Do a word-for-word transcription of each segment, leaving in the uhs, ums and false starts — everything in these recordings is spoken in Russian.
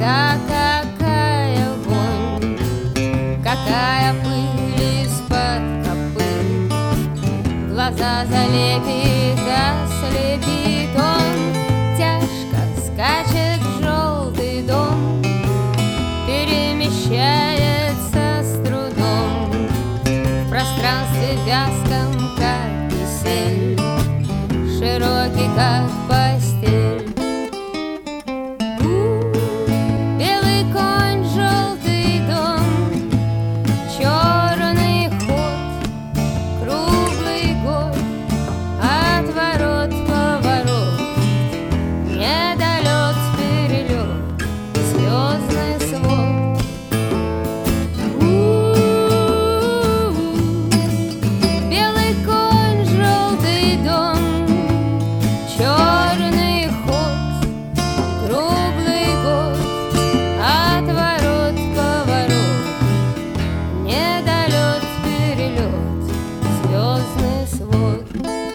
места, какая вонь, какая пыль из-под копыт. Глаза залепит, ослепит он, тяжко скачет желтый дом, перемещается с трудом в пространстве вязком, как кисель, широкий, как постель. Белый конь, желтый дом, черный ход, круглый год, отворот, поворот, недолет, перелет, звездный свод. Белый конь, желтый дом, черный ход, круглый год, отворот, поворот, недолет, перелет, звездный свод.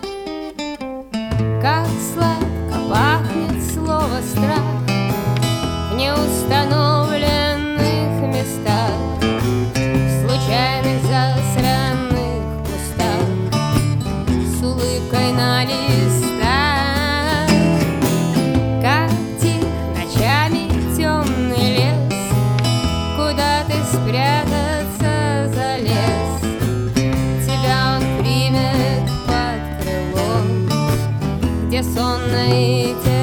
Как сладко пахнет слово страх в неустановленных местах, в случайных засранных кустах, с улыбкой на листах. Как тих ночами темный лес, куда ты спрятаться залез. Тебя он примет под крыло, где сонно и тихо